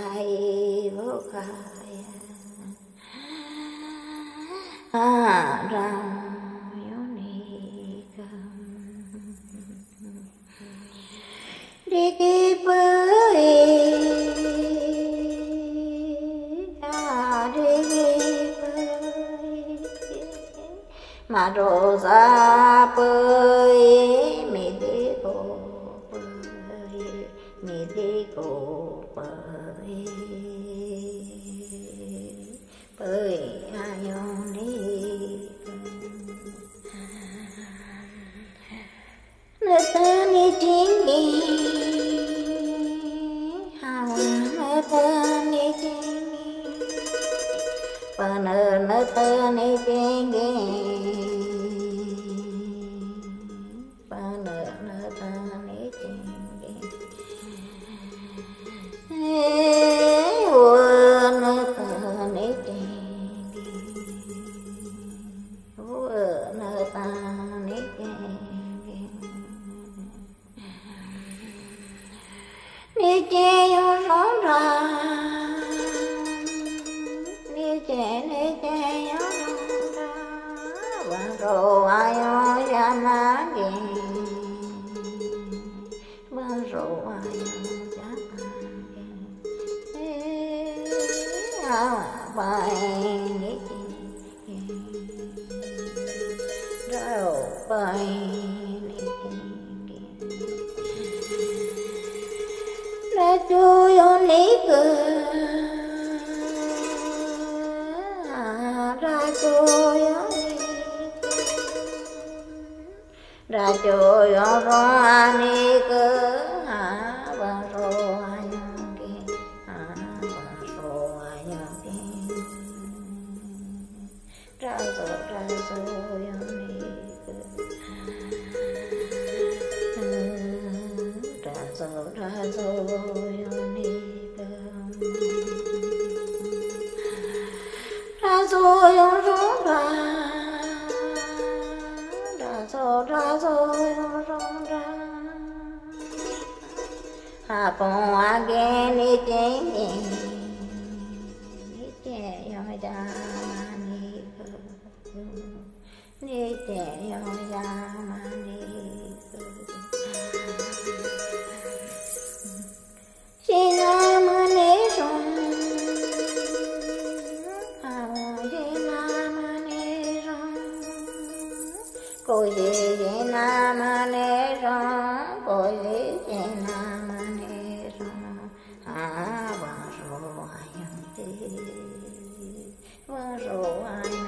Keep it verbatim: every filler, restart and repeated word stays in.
khai vô khai a ra đi đi bơi à đi đi bơi mà rô ra bơi mi đi cô bơi mi đi cô bơi bơi ai ông đi nơi ta đi chính đi nơi ta đi chính đi và nơi nơi ta đi chính đi và nơi nơi ta đi chính đi vừa nơi ta đi chính đi vừa nơi ta đi chính đi che yo sống ra đi che đi che yo sống ra và rồi ai yo ra má kì và rồi ai yo ra má kì à bài đi rồi bài ra cho yo lý cơ ra cho yo ra cho yo ro ani cơ và ro anh kia và ro anh kia ra cho ra cho yo lý cơ ra cho ra cho yo lý cơ ra cho yo ro ra ra cho ra cho yo ro ra ha con a ge ni che ni ni che yo ra ni cơ ni che yo ra ni cơ si na ma ni rong a si na ma ni rong cô si si na ma ni rong cô si si na ma ni rong a va ro ai ti va ro ai